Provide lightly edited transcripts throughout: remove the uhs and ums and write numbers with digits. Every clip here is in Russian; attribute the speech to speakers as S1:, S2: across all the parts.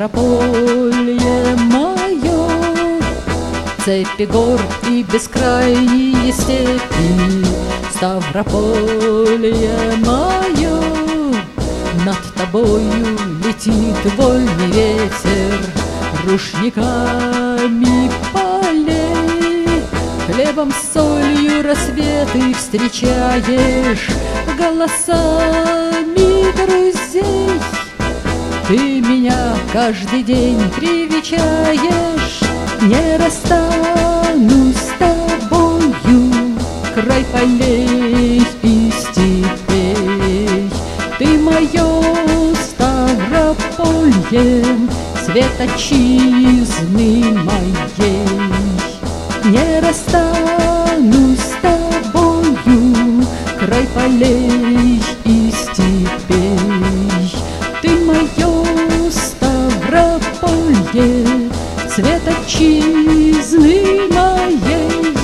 S1: Ставрополье мое, цепи гор и бескрайние степи. Ставрополье мое, над тобою летит вольный ветер рушниками полей. Хлебом с солью рассветы встречаешь, голосами друзей. Ты меня каждый день привечаешь, не расстанусь с тобою, край полей и степей. Ты мое Ставрополье, свет отчизны моей. Не расстанусь с тобою, край полей и степей. Ты мое Ставрополье, цвет отчизны моей.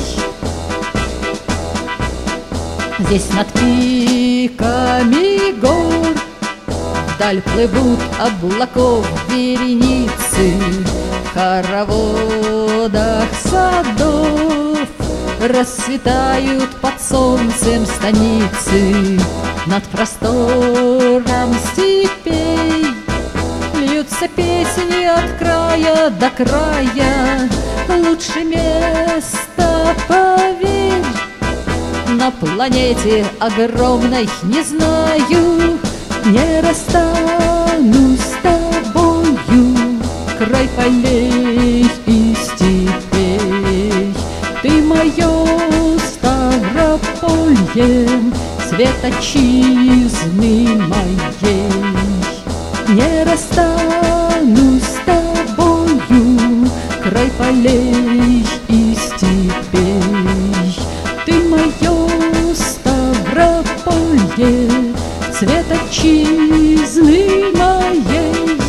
S1: Здесь над пиками гор вдаль плывут облаков вереницы. В хороводах садов расцветают под солнцем станицы. Над простором степей льются песни от края до края. Лучше места, поверь, на планете огромной не знаю. Не расстанусь с тобою, край полей и степей. Ты мое Ставрополье, свет отчизны моей. Не расстанусь с тобою, край полей и степей. Ты мое Ставрополье, цвет отчизны моей.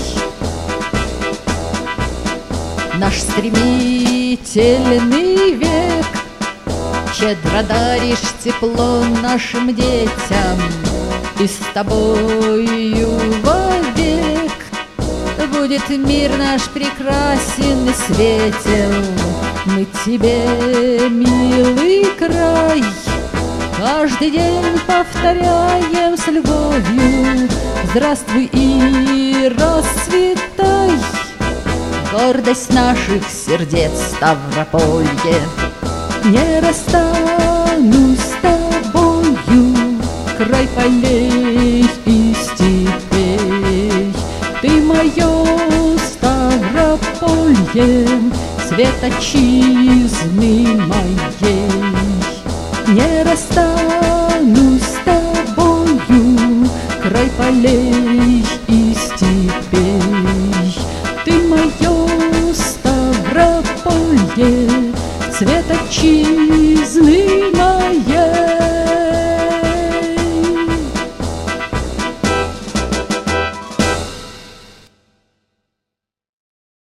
S1: Наш стремительный век щедро даришь тепло нашим детям, и с тобою вовек будет мир наш прекрасен и светел. Мы тебе, милый край, каждый день повторяем с любовью: здравствуй и расцветай. Гордость наших сердец Ставрополье. Не расстанусь с тобою, край полей и степей. Ты мое Ставрополье, свет отчизны моей. Не расстанусь с тобою, край полей и степей. Ты мое Ставрополье, цвет отчизны моей.